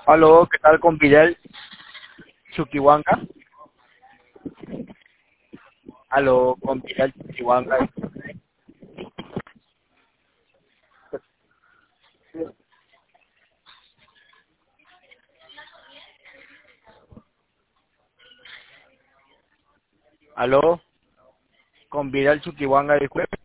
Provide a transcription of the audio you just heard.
Aló, ¿qué tal con Vidal Chuquihuanca? Aló, con Vidal Chuquihuanca. Aló, con Vidal Chuquihuanca, disculpe.